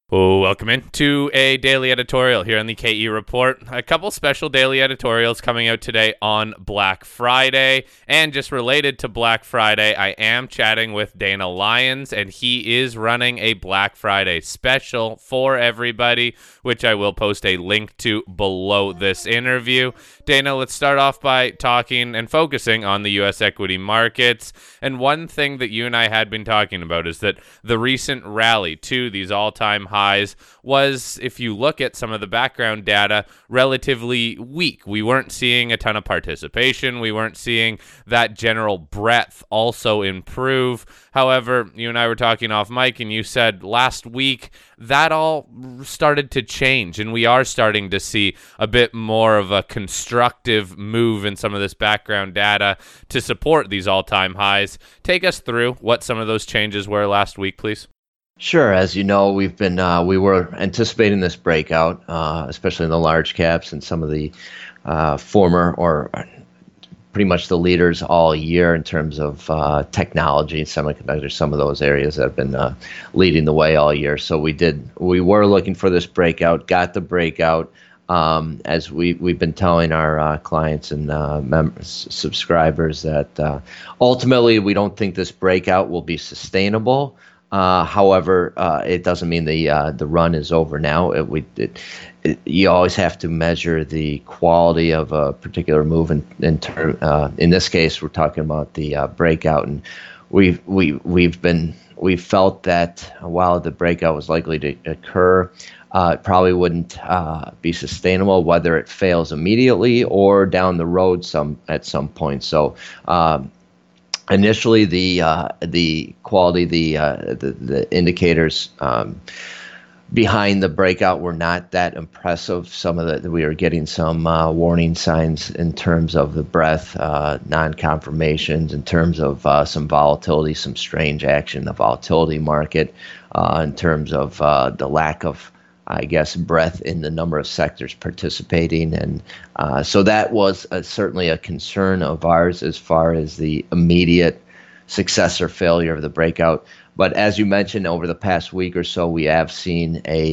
Oh, welcome into a daily editorial here on the KE Report. A couple special daily editorials coming out today on Black Friday. And just related to Black Friday, I am chatting with Dana Lyons, and he is running a Black Friday special for everybody, which I will post a link to below this interview. Dana, let's start off by talking and focusing on the U.S. equity markets. And one thing that you and I had been talking about is that the recent rally to these all-time highs was, if you look at some of the background data, relatively weak. We weren't seeing a ton of participation. We weren't seeing that general breadth also improve. However, you and I were talking off mic, and you said last week that all started to change, and we are starting to see a bit more of a constructive move in some of this background data to support these all-time highs. Take us through what some of those changes were last week, please. Sure. As you know, we were anticipating this breakout, especially in the large caps and some of the former or pretty much the leaders all year in terms of technology, semiconductors, some of those areas that have been leading the way all year. So we were looking for this breakout, got the breakout. As we've been telling our clients and subscribers that ultimately we don't think this breakout will be sustainable. However, it doesn't mean the run is over now. You always have to measure the quality of a particular move. In this case, we're talking about the breakout, and we've felt that while the breakout was likely to occur, it probably wouldn't be sustainable, whether it fails immediately or down the road at some point. So. Initially, the quality, the indicators behind the breakout were not that impressive. We were getting some warning signs in terms of the breadth, non-confirmations, in terms of some volatility, some strange action in the volatility market, in terms of the lack of, I guess, breadth in the number of sectors participating. And so that was certainly a concern of ours as far as the immediate success or failure of the breakout. But as you mentioned, over the past week or so, we have seen a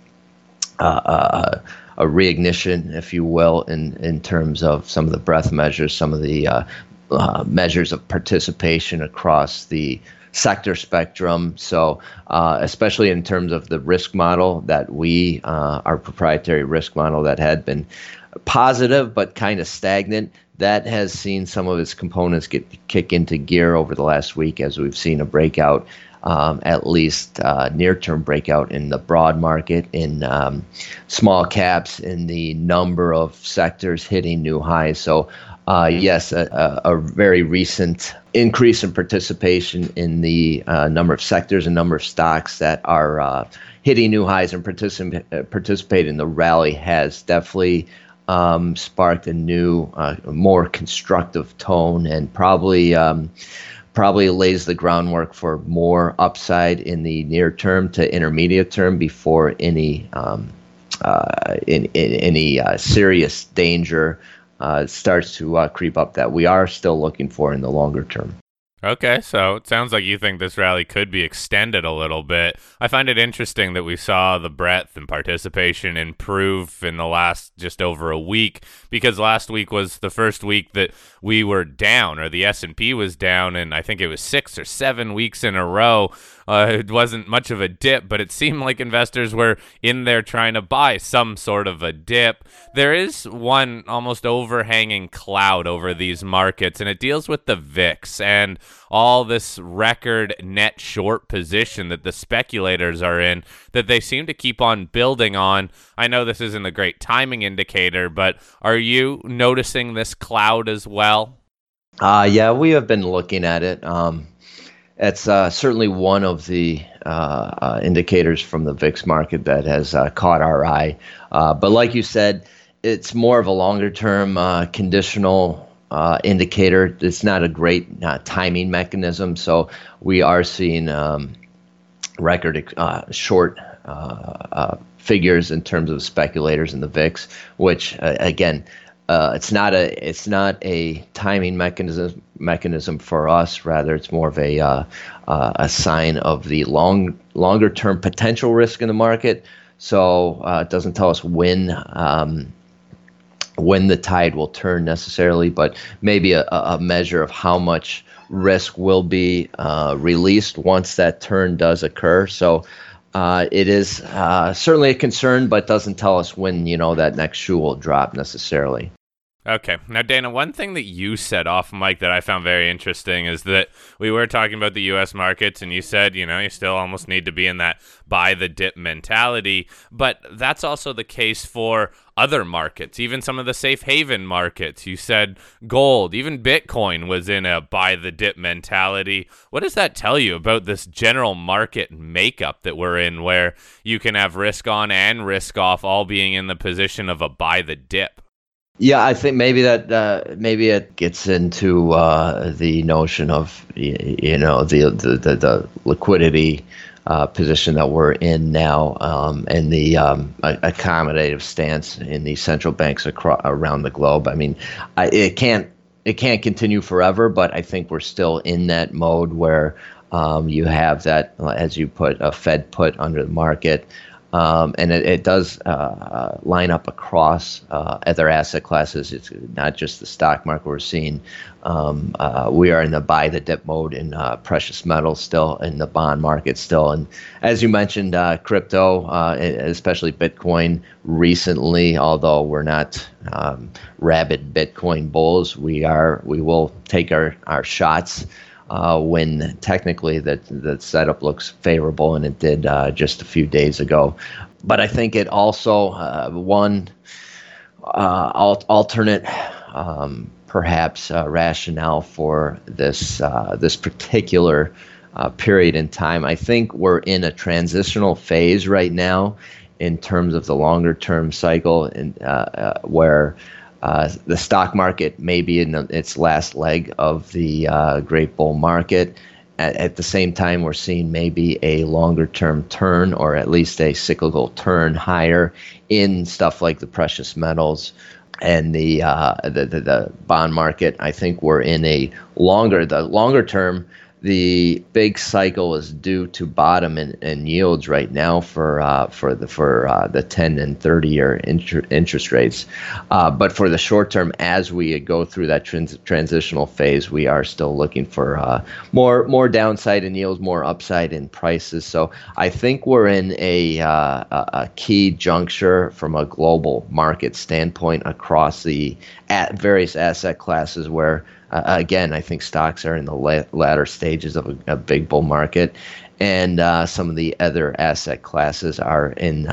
reignition, if you will, in terms of some of the breadth measures, some of the measures of participation across the sector spectrum. So especially in terms of the risk model that our proprietary risk model that had been positive but kind of stagnant, that has seen some of its components kick into gear over the last week, as we've seen a breakout, at least near-term breakout in the broad market, in small caps, in the number of sectors hitting new highs. So yes, a very recent increase in participation in the number of sectors and number of stocks that are hitting new highs and participate in the rally has definitely sparked a new, more constructive tone, and probably lays the groundwork for more upside in the near term to intermediate term before any serious danger starts to creep up that we are still looking for in the longer term. Okay, so it sounds like you think this rally could be extended a little bit. I find it interesting that we saw the breadth and participation improve in the last just over a week, because last week was the first week that we were down, or the S&P was down, and I think it was 6 or 7 weeks in a row. It wasn't much of a dip, but it seemed like investors were in there trying to buy some sort of a dip. There is one almost overhanging cloud over these markets, and it deals with the VIX and all this record net short position that the speculators are in, that they seem to keep on building on. I know this isn't a great timing indicator, but are you noticing this cloud as well? Yeah, we have been looking at it. It's certainly one of the indicators from the VIX market that has caught our eye. But like you said, it's more of a longer-term conditional indicator. It's not a great timing mechanism. So we are seeing record short figures in terms of speculators in the VIX, which again it's not a timing mechanism for us. Rather, it's more of a sign of the longer term potential risk in the market. So it doesn't tell us when the tide will turn necessarily, but maybe a measure of how much risk will be released once that turn does occur. So it is certainly a concern, but doesn't tell us when that next shoe will drop necessarily. Okay. Now, Dana, one thing that you said off mic that I found very interesting is that we were talking about the U.S. markets, and you said, you still almost need to be in that buy the dip mentality, but that's also the case for other markets, even some of the safe haven markets. You said gold, even Bitcoin was in a buy the dip mentality. What does that tell you about this general market makeup that we're in, where you can have risk on and risk off all being in the position of a buy the dip? Yeah, I think maybe it gets into the notion of the liquidity position that we're in now, and the accommodative stance in the central banks around the globe. I mean, it can't continue forever, but I think we're still in that mode where you have that, as you put, a Fed put under the market. And it does line up across other asset classes. It's not just the stock market. We're seeing we are in the buy the dip mode in precious metals still, in the bond market still. And as you mentioned, crypto, especially Bitcoin recently, although we're not rabid Bitcoin bulls, we will take our shots when technically the setup looks favorable, and it did just a few days ago. But I think it also alternate perhaps rationale for this particular period in time. I think we're in a transitional phase right now in terms of the longer term cycle, and where the stock market may be in its last leg of the great bull market. At the same time, we're seeing maybe a longer-term turn, or at least a cyclical turn higher in stuff like the precious metals and the bond market. I think we're in the longer term. The big cycle is due to bottom in yields right now for the 10 and 30-year interest rates. But for the short term, as we go through that transitional phase, we are still looking for more downside in yields, more upside in prices. So I think we're in a key juncture from a global market standpoint across the various asset classes where, again, I think stocks are in the latter stages of a big bull market, and some of the other asset classes are in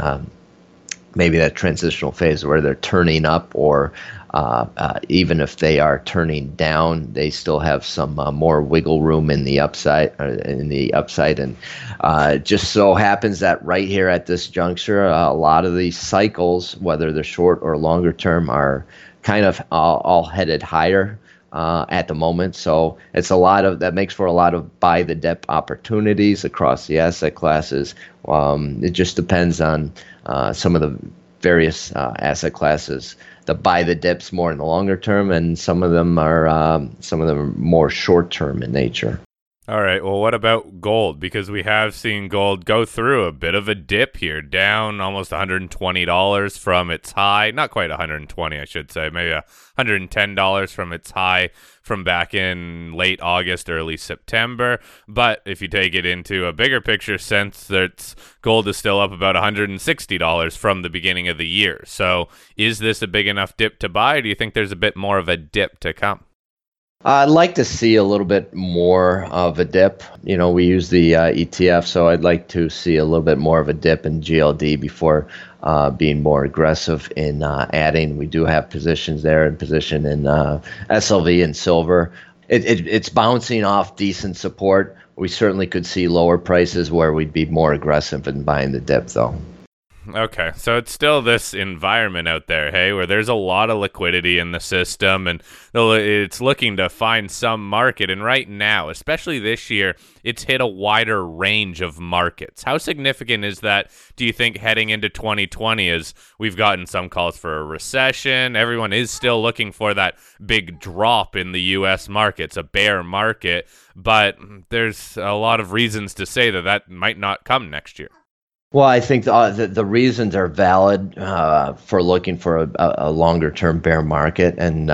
maybe that transitional phase where they're turning up, or even if they are turning down, they still have some more wiggle room in the upside. And just so happens that right here at this juncture, a lot of these cycles, whether they're short or longer term, are kind of all headed higher at the moment. So it's that makes for a lot of buy the dip opportunities across the asset classes. It just depends on some of the various asset classes. The buy the dips more in the longer term, and some of them are more short term in nature. All right. Well, what about gold? Because we have seen gold go through a bit of a dip here, down almost $120 from its high. Not quite 120, I should say. Maybe $110 from its high from back in late August, early September. But if you take it into a bigger picture sense, that gold is still up about $160 from the beginning of the year. So is this a big enough dip to buy, or do you think there's a bit more of a dip to come? I'd like to see a little bit more of a dip. We use the ETF, so I'd like to see a little bit more of a dip in GLD before being more aggressive in adding. We do have positions there, and position in SLV and silver. It's bouncing off decent support. We certainly could see lower prices where we'd be more aggressive in buying the dip, though. Okay, so it's still this environment out there, hey, where there's a lot of liquidity in the system, and it's looking to find some market. And right now, especially this year, it's hit a wider range of markets. How significant is that, do you think, heading into 2020, as we've gotten some calls for a recession? Everyone is still looking for that big drop in the U.S. markets, a bear market, but there's a lot of reasons to say that that might not come next year. Well, I think the reasons are valid for looking for a longer term bear market, and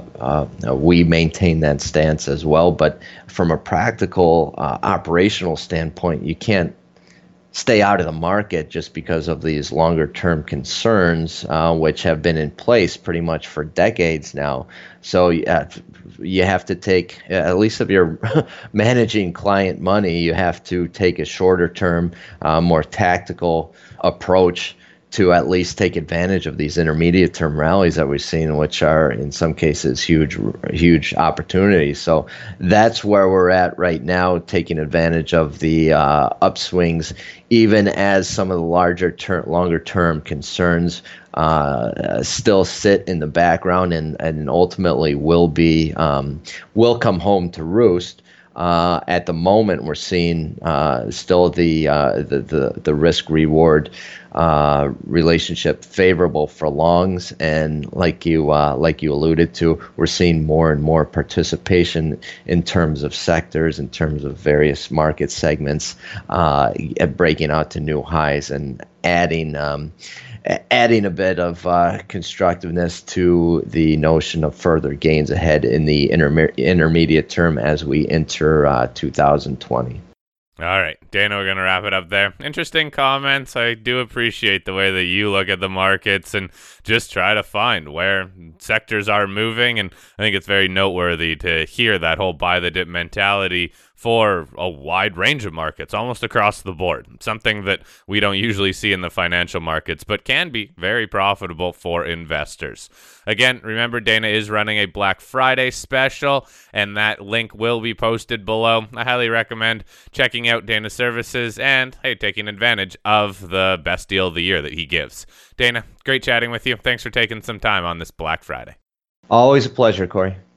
we maintain that stance as well. But from a practical operational standpoint, you can't stay out of the market just because of these longer term concerns, which have been in place pretty much for decades now. So you have to take, at least if you're managing client money, you have to take a shorter term, more tactical approach to at least take advantage of these intermediate term rallies that we've seen, which are in some cases huge opportunities. So that's where we're at right now, taking advantage of the upswings, even as some of the longer term concerns still sit in the background and ultimately will come home to roost. At the moment, we're seeing still the risk reward relationship favorable for longs, and like you alluded to, we're seeing more and more participation in terms of sectors, in terms of various market segments, breaking out to new highs and adding a bit of constructiveness to the notion of further gains ahead in the intermediate term as we enter 2020. All right, Dana, we're going to wrap it up there. Interesting comments. I do appreciate the way that you look at the markets and just try to find where sectors are moving. And I think it's very noteworthy to hear that whole buy the dip mentality for a wide range of markets, almost across the board. Something that we don't usually see in the financial markets, but can be very profitable for investors. Again, remember, Dana is running a Black Friday special, and that link will be posted below. I highly recommend checking out Dana's services and, hey, taking advantage of the best deal of the year that he gives. Dana, great chatting with you. Thanks for taking some time on this Black Friday. Always a pleasure, Corey.